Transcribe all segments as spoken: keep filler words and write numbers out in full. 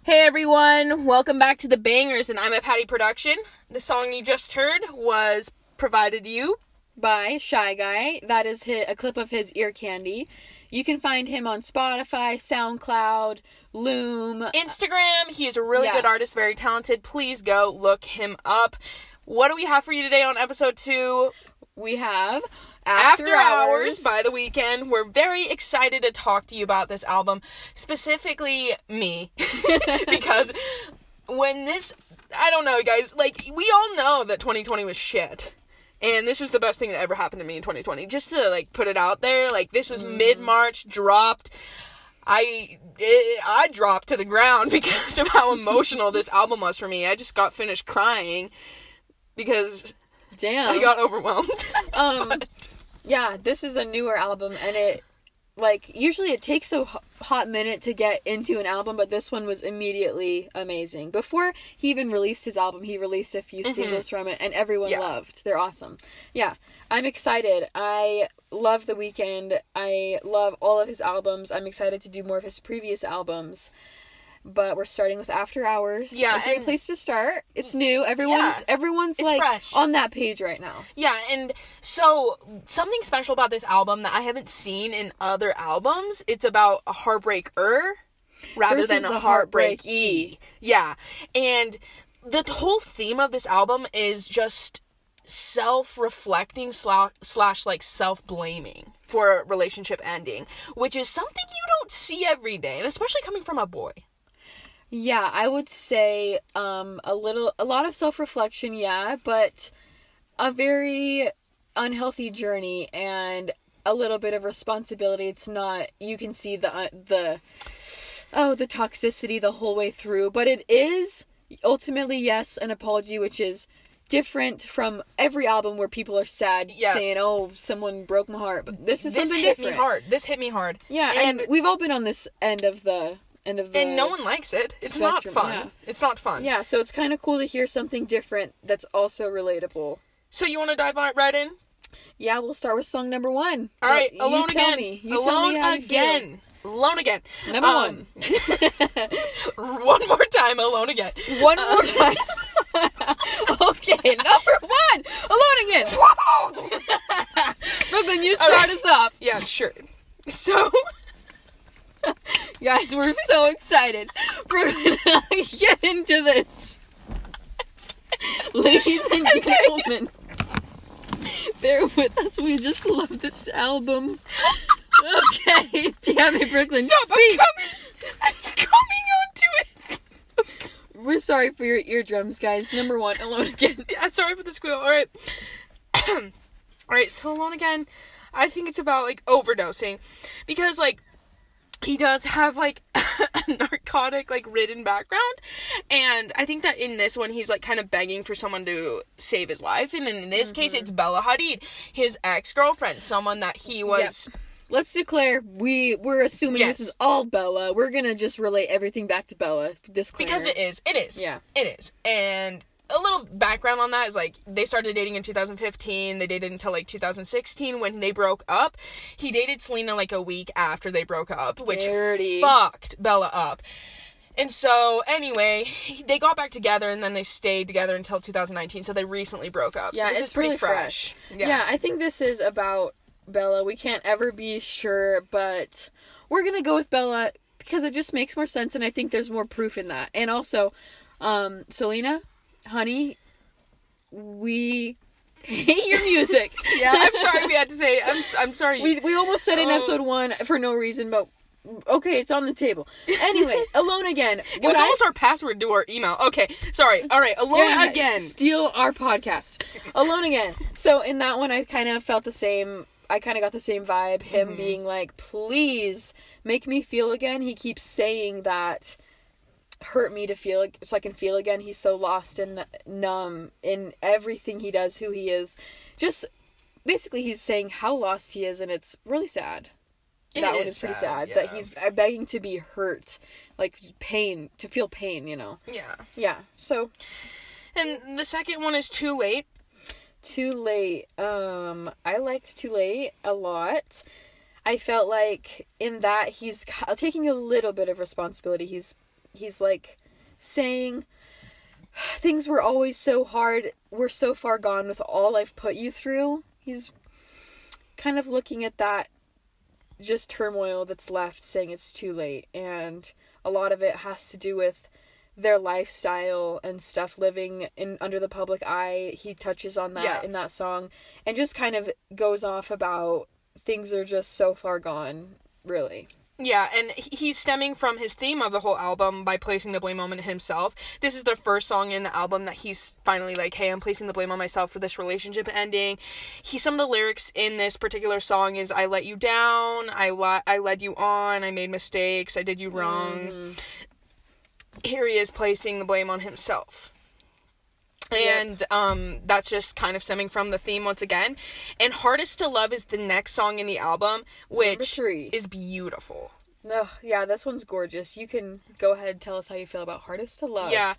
Hey everyone, welcome back to The Bangers and I'm a Patty Production. The song you just heard was provided to you by Shy Guy. That is his, a clip of his Ear Candy. You can find him on Spotify, SoundCloud, Loom, Instagram. He's a really Yeah. good artist, very talented. Please go look him up. What do we have for you today on episode two? We have After, After, Hours by The Weeknd. We're very excited to talk to you about this album, specifically me, because when this, I don't know, guys, like, we all know that twenty twenty was shit, and this was the best thing that ever happened to me in twenty twenty, just to, like, put it out there, like, this was mm. mid-March, dropped, I, it, I dropped to the ground because of how emotional this album was for me. I just got finished crying, because... Damn. I got overwhelmed. um, but... yeah, this is a newer album, and it, like, usually it takes a hot minute to get into an album, but this one was immediately amazing. Before he even released his album, he released a few mm-hmm. singles from it, and everyone yeah. loved. They're awesome. Yeah, I'm excited. I love The Weeknd. I love all of his albums. I'm excited to do more of his previous albums. But we're starting with After Hours. Yeah, a great and, place to start. It's new. Everyone's yeah, everyone's like fresh. On that page right now. Yeah, and so something special about this album that I haven't seen in other albums. It's about a heartbreaker rather Versus than a the heartbreak heartbreak e. Yeah, and the whole theme of this album is just self-reflecting slash, slash like self-blaming for a relationship ending, which is something you don't see every day, and especially coming from a boy. Yeah, I would say um, a little, a lot of self-reflection, yeah, but a very unhealthy journey and a little bit of responsibility. It's not, you can see the, uh, the, oh, the toxicity the whole way through, but it is ultimately, yes, an apology, which is different from every album where people are sad, yeah. saying, oh, someone broke my heart, but this is this something hit different. me hard. This hit me hard. Yeah, and, and we've all been on this end of the... End of the and no one likes it. It's spectrum. not fun. Yeah. It's not fun. Yeah, so it's kind of cool to hear something different that's also relatable. So you want to dive right in? Yeah, we'll start with song number one. All right, you Alone tell Again. Me. You Alone tell me how Again. You feel. Alone Again. Number um, one. One more time, Alone Again. One more um, time. Okay, number one. Alone Again. Whoa! Brooklyn, you start okay. us off. Yeah, sure. So... Guys, we're so excited. We're gonna get into this. Ladies and okay. gentlemen, bear with us. We just love this album. Okay, damn it, Brooklyn. Stop, speak. I'm coming, I'm coming onto it. We're sorry for your eardrums, guys. Number one, Alone Again. Yeah, sorry for the squeal. All right. All right, so Alone Again, I think it's about, like, overdosing. Because, like, he does have, like, a narcotic, like, ridden background, and I think that in this one, he's, like, kind of begging for someone to save his life, and in this mm-hmm. case, it's Bella Hadid, his ex-girlfriend, someone that he was... Yep. Let's declare, we, we're assuming yes. this is all Bella. We're gonna just relate everything back to Bella. Disclaimer. Because it is. It is. Yeah. It is. And... a little background on that is, like, they started dating in two thousand fifteen, they dated until, like, two thousand sixteen, when they broke up. He dated Selena, like, a week after they broke up, which Dirty. fucked Bella up. And so, anyway, they got back together, and then they stayed together until two thousand nineteen, so they recently broke up. Yeah, so this it's is pretty really fresh. fresh. Yeah. yeah, I think this is about Bella. We can't ever be sure, but we're gonna go with Bella, because it just makes more sense, and I think there's more proof in that. And also, um, Selena... honey, we hate your music. Yeah, I'm sorry we had to say it. I'm, I'm sorry. We we almost said in oh. episode one for no reason, but okay, it's on the table. Anyway, Alone Again. It was I, almost our password to our email. Okay, sorry. All right, Alone yeah, Again. Steal our podcast. Alone Again. So in that one, I kind of felt the same... I kind of got the same vibe. Him mm-hmm. being like, please, make me feel again. He keeps saying that... hurt me to feel so I can feel again. He's so lost and numb in everything he does, who he is. Just basically he's saying how lost he is, and it's really sad. It that is one is pretty sad, sad yeah. that he's begging to be hurt, like pain, to feel pain, you know. Yeah. Yeah. So, and the second one is Too Late. Too Late. Um I liked Too Late a lot. I felt like in that he's taking a little bit of responsibility. He's he's like saying, things were always so hard, we're so far gone with all I've put you through. He's kind of looking at that just turmoil that's left, saying it's too late, and a lot of it has to do with their lifestyle and stuff, living in under the public eye. He touches on that yeah. in that song, and just kind of goes off about things are just so far gone, really. Yeah, and he's stemming from his theme of the whole album by placing the blame on himself. This is the first song in the album that he's finally like, hey, I'm placing the blame on myself for this relationship ending. He, some of the lyrics in this particular song is, I let you down, I, li- I led you on, I made mistakes, I did you wrong. Mm. Here he is placing the blame on himself. And yep. um, that's just kind of stemming from the theme once again. And Hardest to Love is the next song in the album, which is beautiful. Oh, yeah, this one's gorgeous. You can go ahead and tell us how you feel about Hardest to Love. Yeah.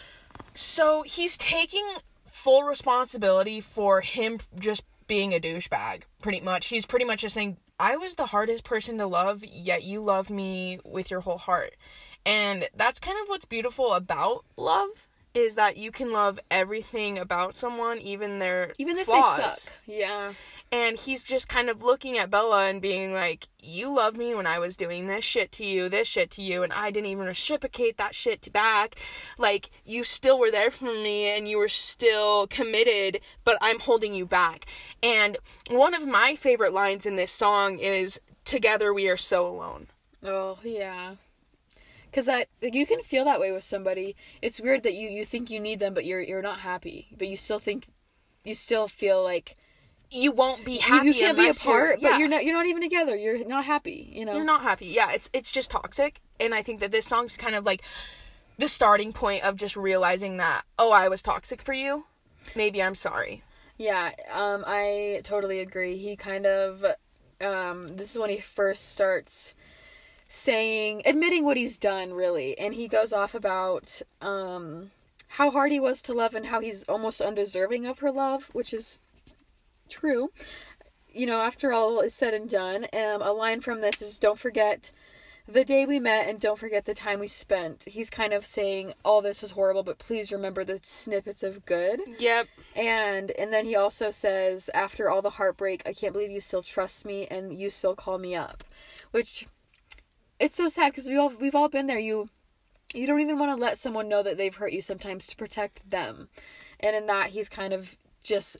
So he's taking full responsibility for him just being a douchebag, pretty much. He's pretty much just saying, I was the hardest person to love, yet you love me with your whole heart. And that's kind of what's beautiful about love. Is that you can love everything about someone, even their even if flaws. They suck. Yeah. And he's just kind of looking at Bella and being like, you loved me when I was doing this shit to you, this shit to you, and I didn't even reciprocate that shit back. Like, you still were there for me, and you were still committed, but I'm holding you back. And one of my favorite lines in this song is, together we are so alone. Oh, yeah. Because that, like, you can feel that way with somebody. It's weird that you, you think you need them, but you're you're not happy. But you still think, you still feel like you won't be happy. You, you can't be apart, yeah. but you're not you're not even together. You're not happy. You know, you're not happy. Yeah, it's it's just toxic. And I think that this song's kind of like the starting point of just realizing that, oh, I was toxic for you. Maybe I'm sorry. Yeah, um, I totally agree. He kind of, um, this is when he first starts saying, admitting what he's done, really. And he goes off about um, how hard he was to love and how he's almost undeserving of her love, which is true. You know, after all is said and done, um, a line from this is, don't forget the day we met and don't forget the time we spent. He's kind of saying, all this was horrible, but please remember the snippets of good. Yep. And and then he also says, after all the heartbreak, I can't believe you still trust me and you still call me up. Which, it's so sad because we all, we've all been there. You you don't even want to let someone know that they've hurt you sometimes to protect them. And in that, he's kind of just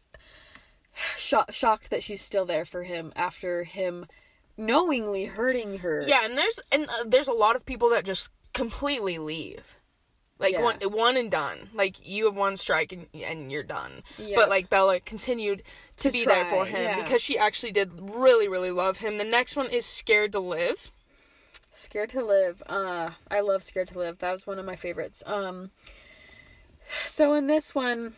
sho- shocked that she's still there for him after him knowingly hurting her. Yeah, and there's and uh, there's a lot of people that just completely leave. Like, yeah. one, one and done. Like, you have one strike and, and you're done. Yep. But, like, Bella continued to, to be try, there for him yeah. because she actually did really, really love him. The next one is Scared to Live. Scared to Live. Uh, I love Scared to Live. That was one of my favorites. Um, so in this one,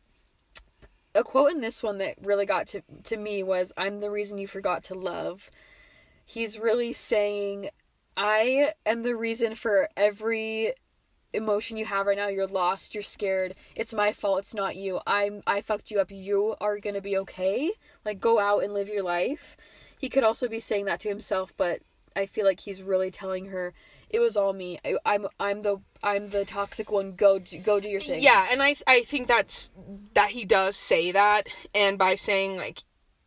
a quote in this one that really got to, to me was, I'm the reason you forgot to love. He's really saying, I am the reason for every emotion you have right now. You're lost. You're scared. It's my fault. It's not you. I'm, I fucked you up. You are going to be okay. Like, go out and live your life. He could also be saying that to himself, but I feel like he's really telling her, it was all me. I, I'm I'm the I'm the toxic one. Go go do your thing. Yeah, and I I think that's that he does say that, and by saying, like,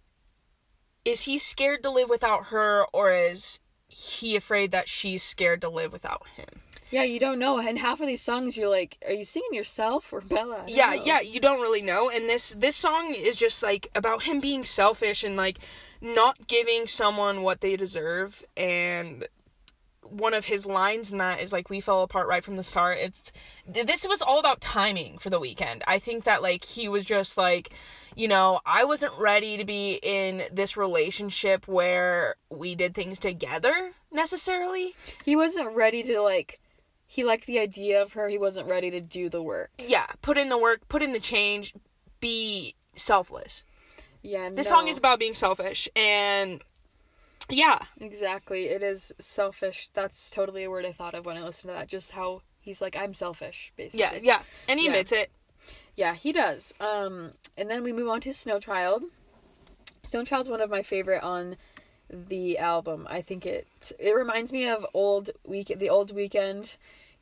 is he scared to live without her, or is he afraid that she's scared to live without him? Yeah, you don't know. And half of these songs, you're like, are you singing yourself or Bella? Yeah, know. yeah, you don't really know. And this this song is just like about him being selfish and like not giving someone what they deserve. And one of his lines in that is like, we fell apart right from the start. It's this was all about timing for The Weeknd. I think that like he was just like, you know, I wasn't ready to be in this relationship where we did things together necessarily. He wasn't ready to like, he liked the idea of her. He wasn't ready to do the work. Yeah, put in the work, put in the change, be selfless. Yeah, This no. song is about being selfish, and yeah. Exactly. It is selfish. That's totally a word I thought of when I listened to that. Just how he's like, I'm selfish, basically. Yeah, yeah. And he yeah. admits it. Yeah, he does. Um, and then we move on to Snow Child. Snow Child's one of my favorite on the album. I think it it reminds me of old week the old Weekend.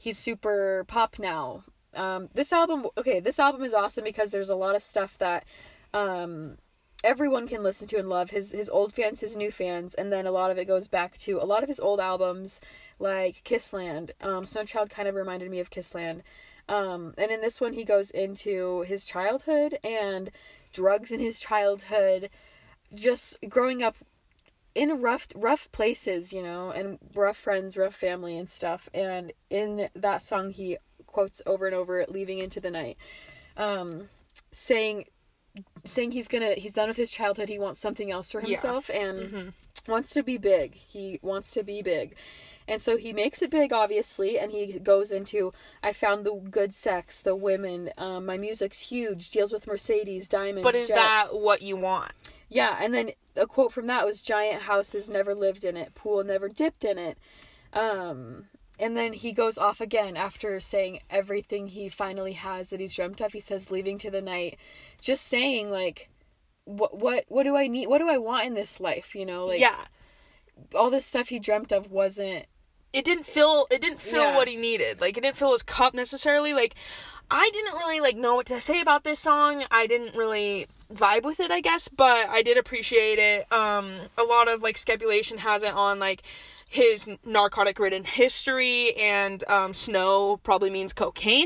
he's super pop now. Um, this album, okay, this album is awesome because there's a lot of stuff that um, everyone can listen to and love. His his old fans, his new fans, and then a lot of it goes back to a lot of his old albums, like Kissland. Um, Snow Child kind of reminded me of Kissland. Um, and in this one, he goes into his childhood and drugs in his childhood, just growing up in rough rough places, you know, and rough friends, rough family and stuff. And in that song, he quotes over and over, leaving into the night, um, saying, saying he's gonna, he's done with his childhood. He wants something else for himself, yeah. and mm-hmm. wants to be big. He wants to be big. And so he makes it big, obviously, and he goes into, I found the good sex, the women, um, my music's huge, deals with Mercedes, diamonds, But is jets. that what you want? Yeah, and then a quote from that was, giant houses, never lived in it, pool, never dipped in it. Um, and then he goes off again after saying everything he finally has that he's dreamt of. He says, leaving to the night, just saying, like, what, what, what do I need? What do I want in this life? You know, like, yeah. all this stuff he dreamt of wasn't, It didn't fill, it didn't fill Yeah. what he needed. Like, it didn't fill his cup necessarily. Like, I didn't really, like, know what to say about this song. I didn't really vibe with it, I guess, but I did appreciate it. Um, a lot of, like, Scapulation has it on, like, his narcotic-ridden history, and, um, snow probably means cocaine.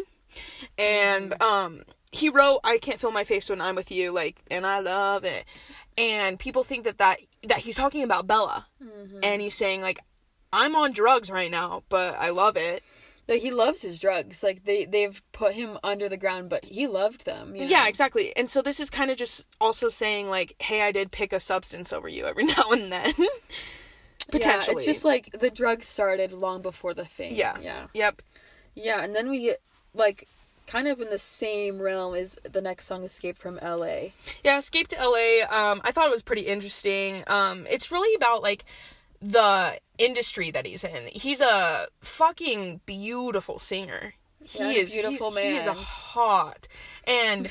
And, um, he wrote, I can't feel my face when I'm with you, like, and I love it. And people think that that, that he's talking about Bella. Mm-hmm. And he's saying, like, I'm on drugs right now, but I love it. like, he loves his drugs. Like, they, they've put him under the ground, but he loved them. You know? Yeah, exactly. And so this is kind of just also saying, like, hey, I did pick a substance over you every now and then. Potentially. Yeah, it's just like the drugs started long before the fame. Yeah. Yeah. Yep. Yeah, and then we get, like, kind of in the same realm is the next song, Escape from L A. Yeah, Escape to L A, um, I thought it was pretty interesting. Um, it's really about, like, the industry that he's in. He's a fucking beautiful singer. He Yeah, is beautiful he's, man. He is a hot, and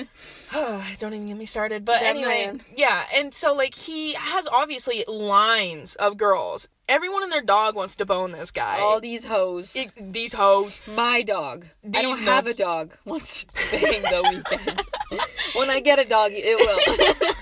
oh, don't even get me started. But That anyway, man. yeah, and so like he has obviously lines of girls. Everyone and their dog wants to bone this guy. All these hoes. It- these hoes. My dog. I don't These have a nuts. dog. Wants to bang the weekend. When I get a dog, it will.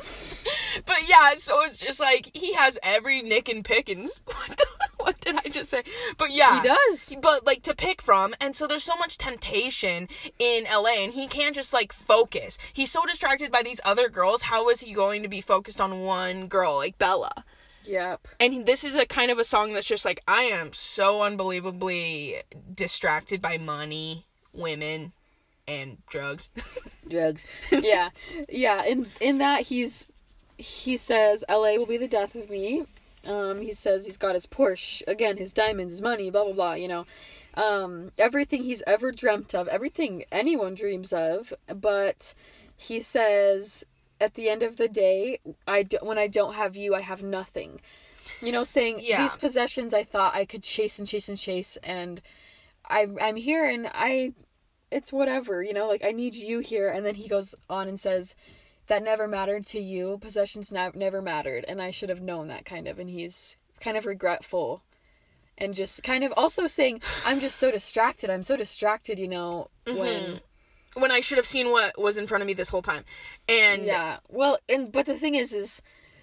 But yeah, so it's just like he has every Nick and Pickens. What, the, what did I just say? But yeah, He does. But like to pick from, and so there's so much temptation in L A, and he can't just like focus. He's so distracted by these other girls. How is he going to be focused on one girl like Bella? Yep. And he, this is a kind of a song that's just like, I am so unbelievably distracted by money, women, and drugs. Drugs. Yeah. Yeah. In in that he's he says L A will be the death of me. Um, he says he's got his Porsche, again, his diamonds, his money, blah blah blah, you know. Um, everything he's ever dreamt of, everything anyone dreams of, but he says at the end of the day, I do, when I don't have you, I have nothing. You know, saying Yeah. these possessions I thought I could chase and chase and chase, and I I'm here and I it's whatever, you know, like I need you here. And then he goes on and says that never mattered to you, possessions ne- never mattered, and I should have known that, kind of. And he's kind of regretful and just kind of also saying, I'm just so distracted, I'm so distracted, you know, when When I should have seen what was in front of me this whole time. And yeah, well, and but the thing is is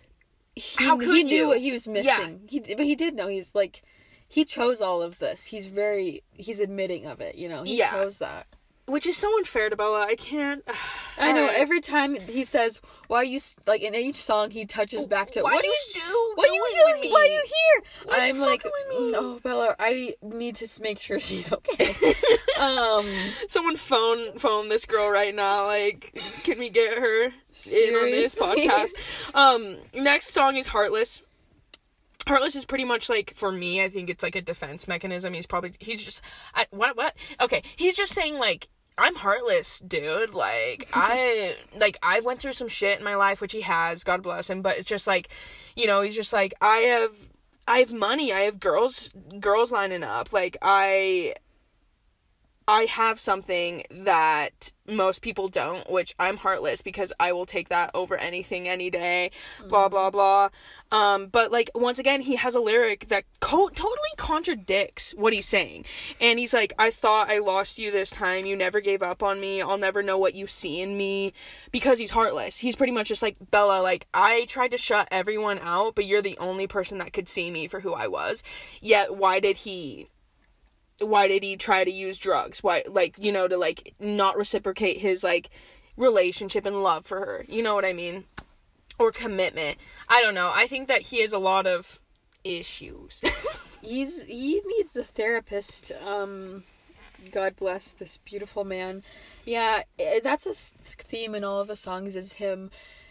he, How could he knew you? what he was missing. He but he did know. He's like, he chose all of this. He's very he's admitting of it, you know. He Yeah. chose that. which is so unfair to Bella. I can't. I know. Alright. Every time he says, "Why are you s-" like in each song he touches back to Why what do you you s- do Why are you doing with here? Why are me? you here? Why are you I'm like, fucking with me? oh Bella, I need to s- make sure she's okay. um, Someone phone phone this girl right now. Like, can we get her in on this Seriously? podcast? Um, next song is Heartless. Heartless is pretty much like, for me, I think it's like a defense mechanism. He's probably, he's just, I, what, what? Okay, he's just saying like, I'm heartless, dude. Like, I, like, I've went through some shit in my life, which he has, God bless him, but it's just like, you know, he's just like, I have, I have money, I have girls, girls lining up, like, I, I have something that most people don't, which I'm heartless because I will take that over anything any day, blah, blah, blah. Um, but, like, once again, he has a lyric that co- totally contradicts what he's saying. And he's like, I thought I lost you this time. You never gave up on me. I'll never know what you see in me. Because he's heartless. He's pretty much just like, Bella, like, I tried to shut everyone out, but you're the only person that could see me for who I was. Yet, why did he... why did he try to use drugs? Why, like, you know, to, like, not reciprocate his, like, relationship and love for her. You know what I mean? Or commitment. I don't know. I think that he has a lot of issues. He's, he needs a therapist. Um, God bless this beautiful man. Yeah, that's a theme in all of the songs, is him,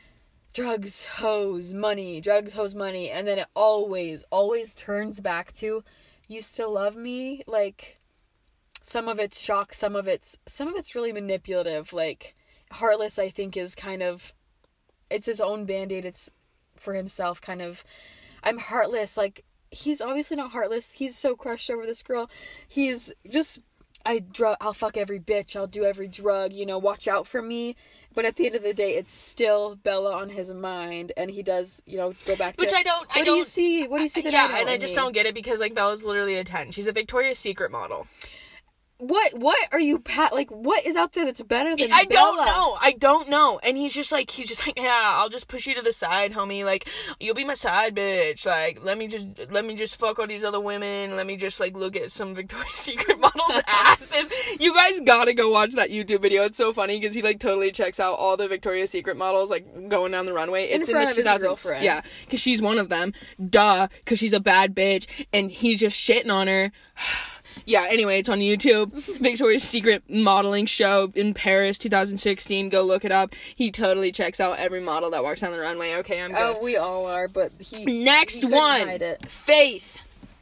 drugs, hoes, money, drugs, hoes, money. And then it always, always turns back to, you still love me? Like, some of it's shock, some of it's some of it's really manipulative. Like, Heartless, I think, is kind of, it's his own band-aid. It's for himself, kind of, I'm heartless. Like, he's obviously not heartless. He's so crushed over this girl. He's just, I dr- I'll fuck every bitch. I'll do every drug, you know, watch out for me. But at the end of the day, it's still Bella on his mind, and he does, you know, go back to... Which I don't... What I do don't, you see? What do you see? That yeah, I and I just me? don't get it, because, like, Bella's literally a ten. She's a Victoria's Secret model. What, what are you, pat? Like, what is out there that's better than I Bella? don't know. I don't know. And he's just like, he's just like, yeah, I'll just push you to the side, homie. Like, you'll be my side bitch. Like, let me just, let me just fuck all these other women. Let me just, like, look at some Victoria's Secret models' asses. You guys gotta go watch that YouTube video. It's so funny, because he, like, totally checks out all the Victoria's Secret models, like, going down the runway. In it's front in the of his two thousands. girlfriend. Yeah, because she's one of them. Duh, because she's a bad bitch. And he's just shitting on her. Yeah, anyway, it's on YouTube. Victoria's Secret modeling show in Paris, two thousand sixteen. Go look it up. He totally checks out every model that walks down the runway. Okay, I'm good. Oh, we all are, but he... Next he couldn't one. hide it. Faith.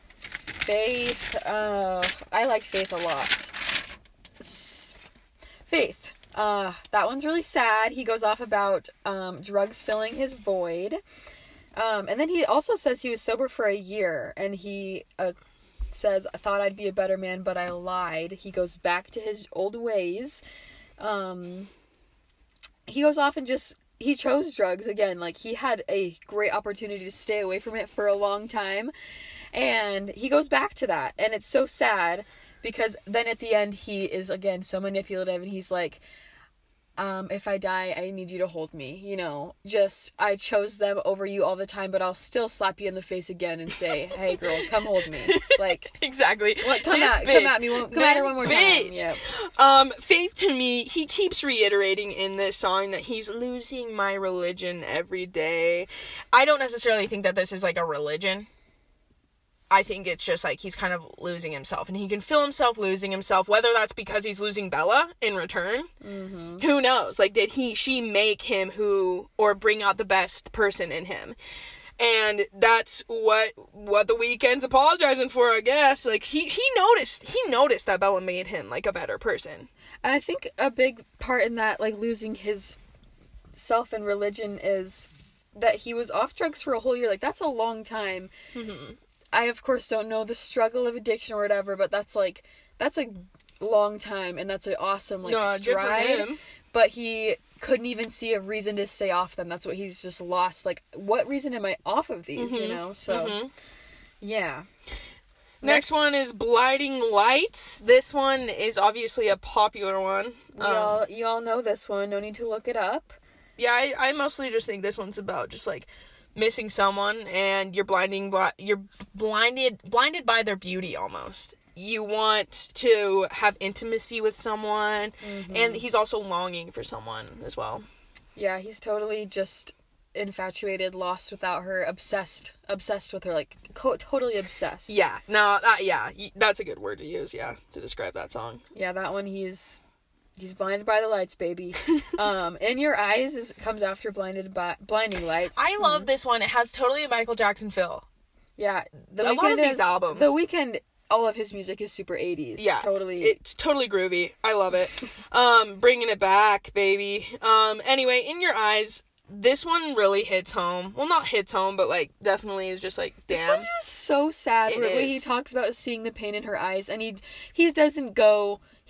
Faith. Uh, I like Faith a lot. S- Faith. Uh, that one's really sad. He goes off about um, drugs filling his void. Um, and then he also says he was sober for a year, and he... Uh, says, I thought I'd be a better man, but I lied. He goes back to his old ways. Um, he goes off and just, he chose drugs again. Like, he had a great opportunity to stay away from it for a long time. And he goes back to that. And it's so sad, because then at the end, he is, again, so manipulative. And he's like, um, if I die, I need you to hold me. You know, just, I chose them over you all the time, but I'll still slap you in the face again and say, hey, girl, come hold me. Like, exactly. what, come, this at, bitch, come at me. One, come at her one more bitch. time. Yep. Um, Faith, to me, he keeps reiterating in this song that he's losing my religion every day. I don't necessarily think that this is, like, a religion. I think it's just, like, he's kind of losing himself. And he can feel himself losing himself, whether that's because he's losing Bella in return. Mm-hmm. Who knows? Like, did he, she make him who, or bring out the best person in him? And that's what, what The Weeknd's apologizing for, I guess. Like, he, he noticed, he noticed that Bella made him, like, a better person. And I think a big part in that, like, losing his self and religion is that he was off drugs for a whole year. Like, that's a long time. Mm-hmm. I, of course, don't know the struggle of addiction or whatever, but that's, like, that's a long time, and that's an awesome, like, no, stride. Good for him. But he couldn't even see a reason to stay off them. That's what he's just lost. Like, what reason am I off of these, mm-hmm. you know? So, mm-hmm. yeah. Next, Next one is Blinding Lights. This one is obviously a popular one. We um, all, you all know this one. No need to look it up. Yeah, I, I mostly just think this one's about just, like, missing someone, and you're blinding bl- you're blinded blinded by their beauty almost. You want to have intimacy with someone, mm-hmm. and he's also longing for someone as well. Yeah, he's totally just infatuated, lost without her, obsessed obsessed with her, like co- totally obsessed. Yeah, no, that, yeah, that's a good word to use, yeah, to describe that song. Yeah, that one, he's He's blinded by the lights, baby. um, In Your Eyes is, comes after Blinded by Blinding Lights. I love mm. this one. It has totally a Michael Jackson feel. Yeah, the a lot of is, these albums. The Weeknd, all of his music is super eighties. Yeah, totally. It's totally groovy. I love it. um, bringing it back, baby. Um, anyway, In Your Eyes. This one really hits home. Well, not hits home, but, like, definitely is just, like, damn. This one is so sad. It the way is. he talks about seeing the pain in her eyes, and he he doesn't go.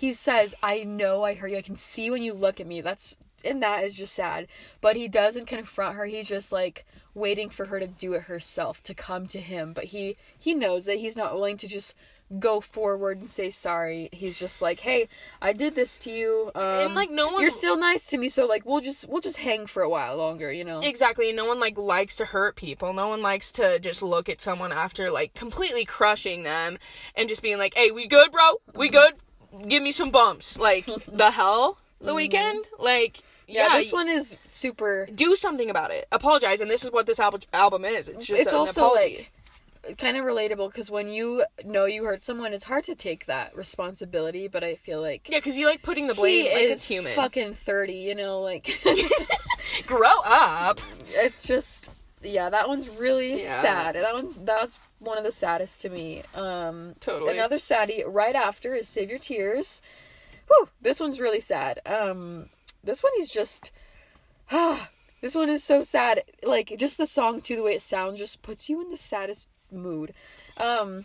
he says, I know I hurt you. I can see when you look at me. That's, and that is just sad. But he doesn't confront her. He's just like waiting for her to do it herself, to come to him. But he, he knows that he's not willing to just go forward and say sorry. He's just like, hey, I did this to you. Um, and like no one, you're still nice to me, so like we'll just we'll just hang for a while longer, you know. Exactly. No one like likes to hurt people. No one likes to just look at someone after like completely crushing them and just being like, hey, we good, bro? We good? Give me some bumps. Like the hell, the Weeknd. Like yeah, yeah, this one is super. Do something about it. Apologize, and this is what this album album is. It's just It's an also apology. like kind of relatable because when you know you hurt someone, it's hard to take that responsibility. But I feel like Yeah, because you like putting the blame he like is it's human. fucking thirty, you know, like Grow up. it's just yeah. That one's really Yeah. sad. That one's that's one of the saddest to me. Um, Totally. Another saddie right after is Save Your Tears. Whew, this one's really sad. Um, this one is just. This one is so sad. Like just the song too, the way it sounds, just puts you in the saddest mood. Um,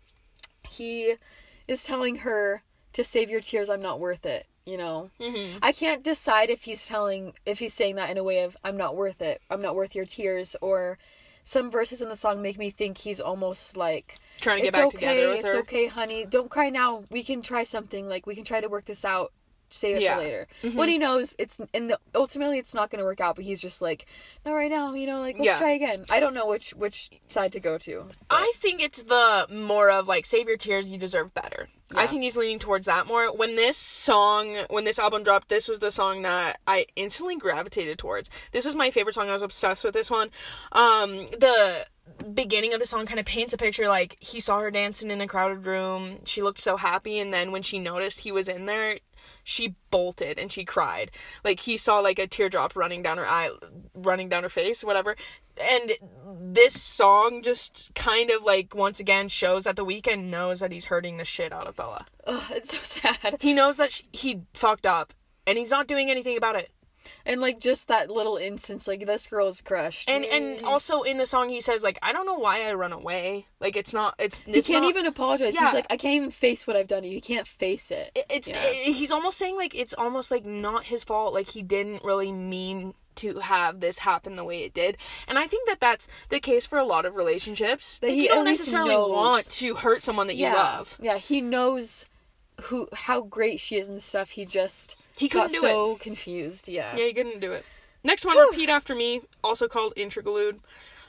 he is telling her to save your tears. I'm not worth it. You know, Mm-hmm. I can't decide if he's telling, if he's saying that in a way of I'm not worth it. I'm not worth your tears. Or some verses in the song make me think he's almost like Trying to get it's back okay, together with it's her. okay, honey. Don't cry now. We can try something. Like we can try to work this out. Save it Yeah. for later. Mhm. When he knows it's, and the, ultimately it's not going to work out, but he's just like, not right now, you know, like, let's Yeah. try again. I don't know which, which side to go to. but- I think it's the more of like save your tears, you deserve better. I Yeah. think he's leaning towards that more. When this song, when this album dropped, this was the song that I instantly gravitated towards. This was my favorite song. I was obsessed with this one. Um, the beginning of the song kind of paints a picture like he saw her dancing in a crowded room. She looked so happy, and then when she noticed he was in there, she bolted and she cried. Like he saw like a teardrop running down her eye, running down her face, whatever. And this song just kind of like once again shows that The Weeknd knows that he's hurting the shit out of Bella. Ugh, it's so sad. He knows that she, he fucked up and he's not doing anything about it. And like just that little instance, like this girl is crushed. And and also in the song he says like, I don't know why I run away. Like it's not it's he it's can't not, even apologize. Yeah. He's like, I can't even face what I've done to you. He can't face it. it- it's Yeah. it- he's almost saying like it's almost like not his fault. Like he didn't really mean to have this happen the way it did. And I think that that's the case for a lot of relationships. That Like, he you don't at least necessarily knows. want to hurt someone that you yeah. love. Yeah, he knows who how great she is and stuff. He just He got couldn't do so confused. Yeah. Yeah, he couldn't do it. Next one, Repeat After Me, also called Interlude.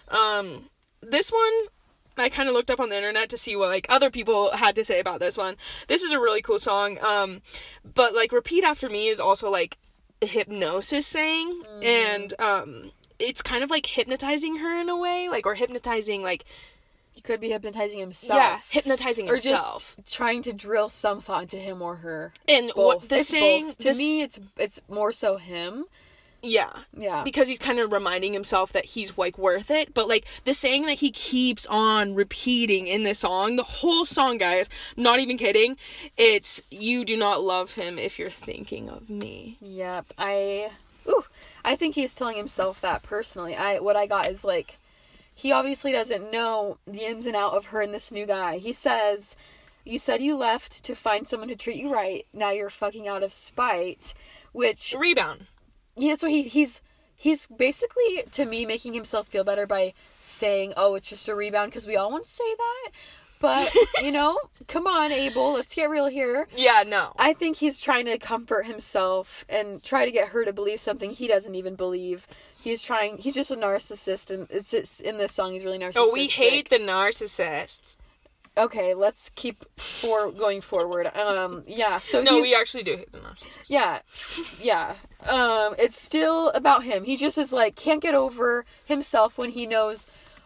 Um, this one, I kind of looked up on the internet to see what, like, other people had to say about this one. This is a really cool song, um, but, like, Repeat After Me is also, like, a hypnosis saying, Mm. and, um, it's kind of, like, hypnotizing her in a way, like, or hypnotizing, like, He could be hypnotizing himself. yeah, hypnotizing Or himself. just trying to drill some thought into him or her. And Both. what the It's saying, both. To this- me, it's it's more so him. yeah. Yeah. Because he's kind of reminding himself that he's, like, worth it. But, like, the saying that he keeps on repeating in this song, the whole song, guys, not even kidding, it's, you do not love him if you're thinking of me. Yep. I. Ooh. I think he's telling himself that personally. I what I got is like, he obviously doesn't know the ins and out of her and this new guy. He says, "You said you left to find someone to treat you right. Now you're fucking out of spite," which Rebound. yeah, that's what he he's he's basically to me making himself feel better by saying, "Oh, it's just a rebound," because we all want to say that, but you know, come on, Abel, let's get real here. Yeah, no. I think he's trying to comfort himself and try to get her to believe something he doesn't even believe. He's trying. He's just a narcissist, and it's, it's in this song. He's really narcissistic. Oh, we hate the narcissists. Okay, let's keep for going forward. Um, yeah. So No, he's, we actually do hate the narcissists. Yeah, yeah. Um, it's still about him. He just is like can't get over himself when he knows.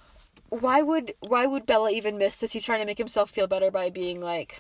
Why would why would Bella even miss this? He's trying to make himself feel better by being like,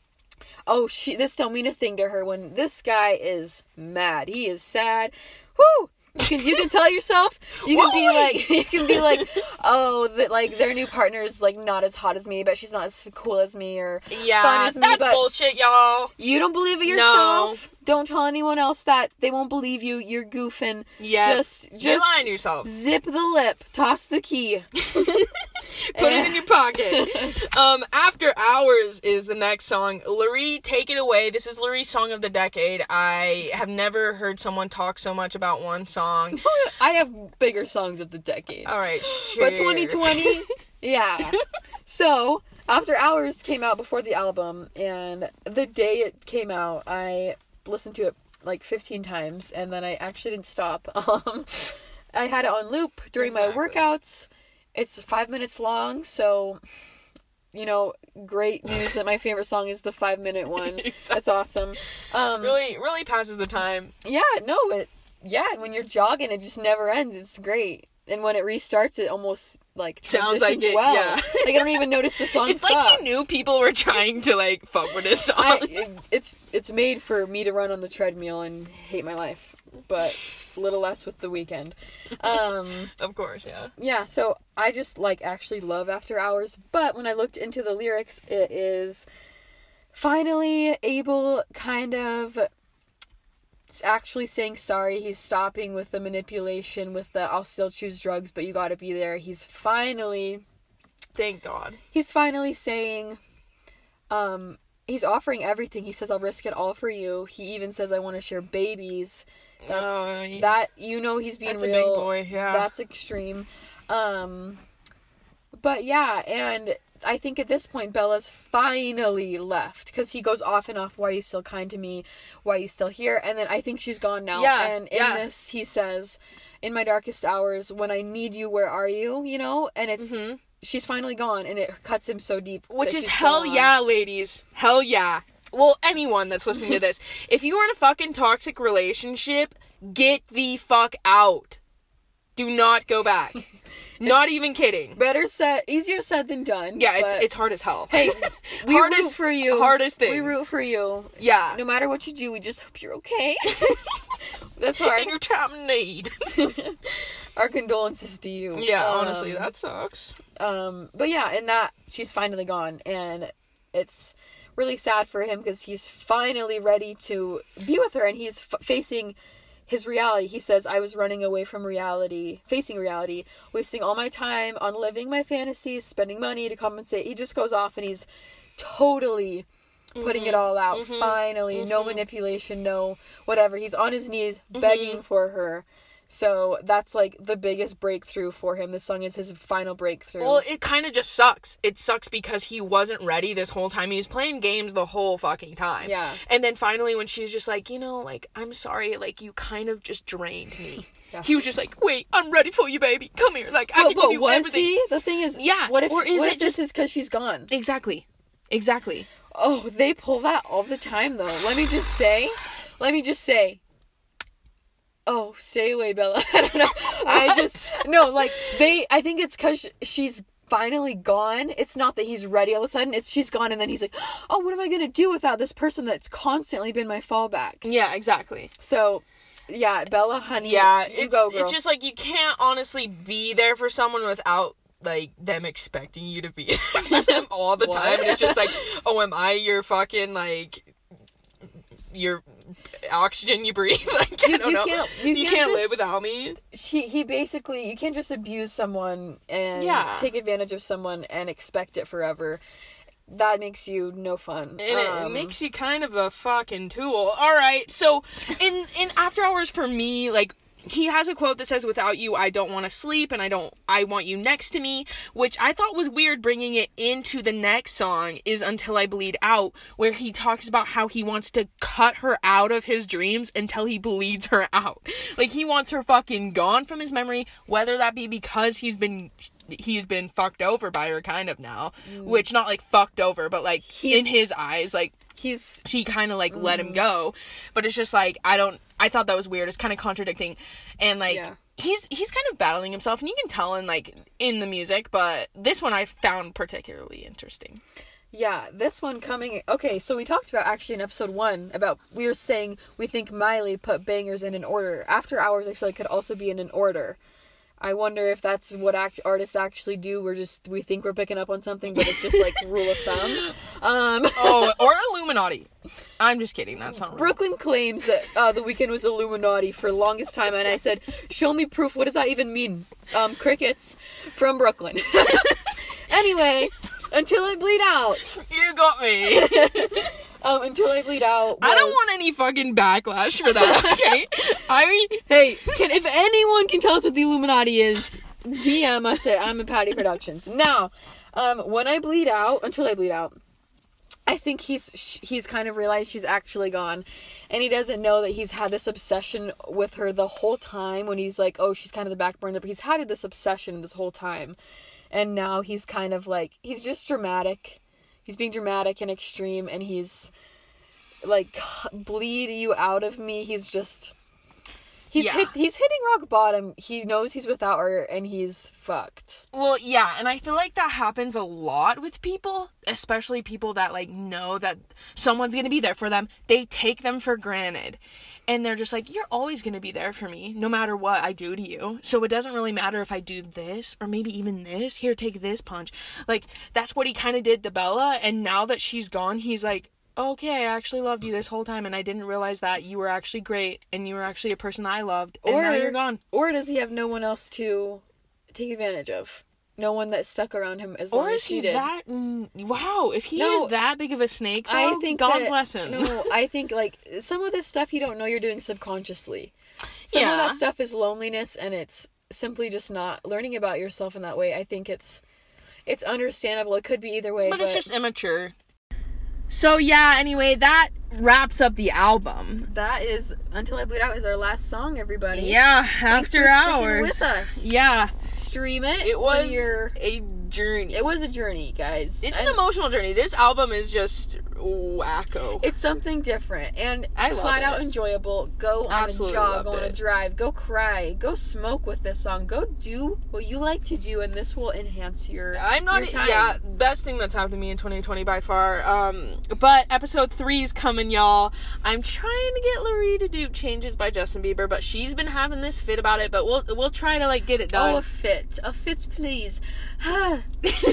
oh, she this don't mean a thing to her. When this guy is mad, he is sad. Whoo! You can you can tell yourself. You can be like you can be like, oh, that like their new partner is like not as hot as me, but she's not as cool as me or fun Yeah, as me. that's But bullshit, y'all. you don't believe it yourself. Don't tell anyone else that. They won't believe you. You're goofing. Yeah, Just you're just lying to yourself. zip the lip. Toss the key. Put it in your pocket. um, After Hours is the next song. Larry, take it away. This is Larry's song of the decade. I have never heard someone talk so much about one song. I have bigger songs of the decade. All right, sure. But twenty twenty, yeah. So, After Hours came out before the album, and the day it came out, I listened to it like fifteen times, and then I actually didn't stop. Um, I had it on loop during Exactly. my workouts. It's five minutes long, so, you know, great news that my favorite song is the five minute one. Exactly. That's awesome. Um, Really, really passes the time. yeah, no, it, yeah, and when you're jogging, it just never ends. It's great. And when it restarts, it almost, like, Sounds like transitions it, well. yeah. Like, I don't even notice the song It's stops. like he knew people were trying to, like, fuck with this song. I, it, it's it's made for me to run on the treadmill and hate my life, but a little less with the weekend. Um, Of course, yeah. yeah, so I just like actually love After Hours, but when I looked into the lyrics, it is finally Abel kind of actually saying sorry. He's stopping with the manipulation, with the I'll still choose drugs, but you gotta be there. He's finally, Thank God. he's finally saying, um, he's offering everything. He says, I'll risk it all for you. He even says, I want to share babies. That's, Oh, he- that, you know, he's being That's a real. big boy, yeah. That's extreme. Um, but yeah, and I think at this point, Bella's finally left, because he goes off and off, why are you still kind to me? Why are you still here? And then I think she's gone now. Yeah, And in yeah. this, he says, in my darkest hours, when I need you, where are you? You know? And it's, Mhm. she's finally gone, and it cuts him so deep. Which that is she's hell gone. yeah, ladies. Hell yeah. Well, anyone that's listening to this, if you are in a fucking toxic relationship, get the fuck out. Do not go back. Not even kidding. Better said, easier said than done. Yeah, it's but, it's hard as hell. hey, we root hardest for you. hardest thing. We root for you. Yeah. No matter what you do, we just hope you're okay. That's hard. In your time of need. Our condolences to you. Yeah, Um, honestly, that sucks. Um, but yeah, and that she's finally gone, and it's really sad for him because he's finally ready to be with her, and he's f- facing his reality. He says, I was running away from reality, facing reality, wasting all my time on living my fantasies, spending money to compensate. He just goes off and he's totally putting it all out. Mhm. Finally, no Mhm. manipulation, no whatever. He's on his knees begging for her. So that's like the biggest breakthrough for him. This song is his final breakthrough. Well, it kind of just sucks. It sucks because he wasn't ready this whole time. He was playing games the whole fucking time. Yeah. And then finally when she's just like, you know, like, I'm sorry, like, you kind of just drained me. Yeah. He was just like, wait, I'm ready for you, baby. Come here. Like, I But, can but give you was everything. he? The thing is, Yeah, What if? or is what it if this just- is because she's gone? Exactly. Exactly. Oh, they pull that all the time, though. Let me just say, let me just say. Oh, stay away, Bella. I don't know. I just no, like they. I think it's because she's finally gone. It's not that he's ready all of a sudden. It's she's gone, and then he's like, oh, what am I gonna do without this person that's constantly been my fallback? Yeah, exactly. So, yeah, Bella, honey, Yeah, you it's, go, girl. it's just like you can't honestly be there for someone without like them expecting you to be there for them all the What? time. And it's just like, oh, am I your fucking like your oxygen you breathe? Like, I You- don't you know. can't- you you can't can't live just- without me. She he basically you can't just abuse someone and Yeah. take advantage of someone and expect it forever. That makes you no fun. And it, it Um, makes you kind of a fucking tool. All right, so in in After Hours for me, like he has a quote that says, "Without you, I don't want to sleep, and I don't. I want you next to me," which I thought was weird. Bringing it into the next song is "Until I Bleed Out," where he talks about how he wants to cut her out of his dreams until he bleeds her out. Like he wants her fucking gone from his memory, whether that be because he's been. He's been fucked over by her kind of now, which not like fucked over, but like He's- in his eyes, like he's she kind of like let him go, but it's just like I don't I thought that was weird. It's kind of contradicting, and like Yeah. he's he's kind of battling himself, and you can tell in like in the music, but this one I found particularly interesting. yeah, this one coming okay, so we talked about actually in episode one about we were saying we think Miley put bangers in an order. After Hours I feel like could also be in an order. I wonder if that's what act- artists actually do. We're just, we think we're picking up on something, but it's just like rule of thumb. Um, Oh, or Illuminati. I'm just kidding. That's not real. Brooklyn claims that uh, The Weeknd was Illuminati for the longest time, and I said, show me proof. What does that even mean? Um, crickets from Brooklyn. Anyway, Until I Bleed Out. You got me. um, Until I Bleed Out. I don't was- want any fucking backlash for that, okay? I mean... Hey, can, if anyone can tell us what the Illuminati is, D M us at I'm a Patty Productions. Now, um, when I bleed out, Until I Bleed Out, I think he's he's kind of realized she's actually gone, and he doesn't know that he's had this obsession with her the whole time. When he's like, oh, she's kind of the back burner, but he's had this obsession this whole time, and now he's kind of like, he's just dramatic. He's being dramatic and extreme, and he's like, bleed you out of me. He's just. He's Yeah. hit, he's hitting rock bottom. He knows he's without her, and he's fucked. Well, yeah, and I feel like that happens a lot with people, especially people that, like, know that someone's gonna be there for them. They take them for granted, and they're just like, you're always gonna be there for me, no matter what I do to you, so it doesn't really matter if I do this, or maybe even this, here, take this punch. Like, that's what he kind of did to Bella, and now that she's gone, he's like, okay, I actually loved you this whole time, and I didn't realize that you were actually great, and you were actually a person that I loved, and Or- now you're gone. Or does he have no one else to take advantage of? No one that stuck around him as long Or as is she he did. that... mm, Wow, if he No, is that big of a snake, though, I think God that- bless him. No, I think, like, some of this stuff you don't know you're doing subconsciously. Some Yeah. of that stuff is loneliness, and it's simply just not learning about yourself in that way. I think it's it's understandable. It could be either way, but, but, it's just immature. So, yeah, anyway, that wraps up the album. that is Until I Bleed Out is our last song, everybody. Yeah, Thanks after for sticking hours. with us. Yeah, Stream it. it when was you're- a journey. It was a journey, guys. It's And an emotional journey. This album is just wacko. It's something different and I love flat it. out enjoyable. Go on Absolutely a jog, loved go on a it. drive, go cry, go smoke with this song. Go do what you like to do, and this will enhance your. I'm not, your time. yeah, best thing that's happened to me in twenty twenty by far. Um, but episode three is coming, y'all. I'm trying to get Larry to do Changes by Justin Bieber, but she's been having this fit about it, but we'll, we'll try to, like, get it done. Oh, a fit, a fit, please. I,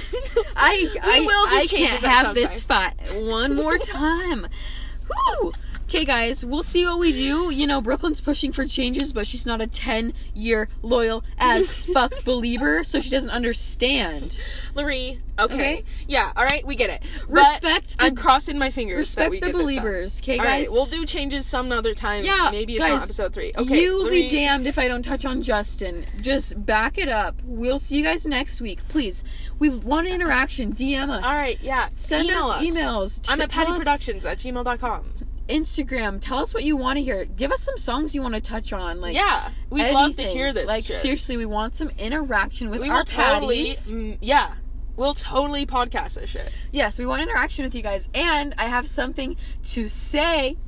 I, will do I changes can't at have some this fight one more time. Woo! Okay, guys, we'll see what we do. You know, Brooklyn's pushing for changes, but she's not a ten-year loyal as fuck believer, so she doesn't understand. Larry, okay. Okay. Yeah, alright, we get it. But Respect the- I'm crossing my fingers Respect that we the get this done. believers, okay, Alright, guys? we'll do changes some other time. Yeah, Maybe it's guys, not episode three. Okay, you will Larry, be damned if I don't touch on Justin. Just back it up. We'll see you guys next week. Please, we want interaction. D M us. Alright, yeah. Send Email us emails. I'm S- at tell us- pattyproductions at gmail dot com. Instagram. Tell us what you want to hear. Give us some songs you want to touch on. Like Yeah, we'd love to anything. hear this Like shit. seriously, we want some interaction with We our will totally, patties. mm, yeah, we'll totally podcast this shit. Yes, we want interaction with you guys. And I have something to say.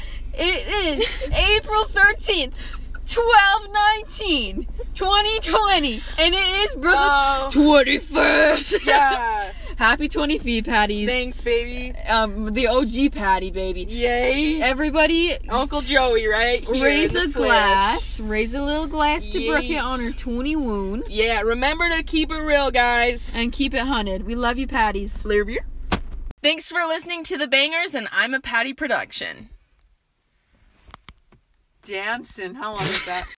It is April thirteenth, twelve nineteen, twenty twenty, and it is Brooklyn's Oh. twenty-first. Yeah, Happy twenty-fifth, patties. thanks, baby. Um, the O G patty, baby. Yay. Everybody, Uncle Joey, right here. raise in a the flesh. glass. Raise a little glass to Brooke Yeet. on her twenty wound. Yeah, remember to keep it real, guys. And keep it hunted. We love you, patties. Love you. Thanks for listening to The Bangers, and I'm a Patty production. Damson, how long is that?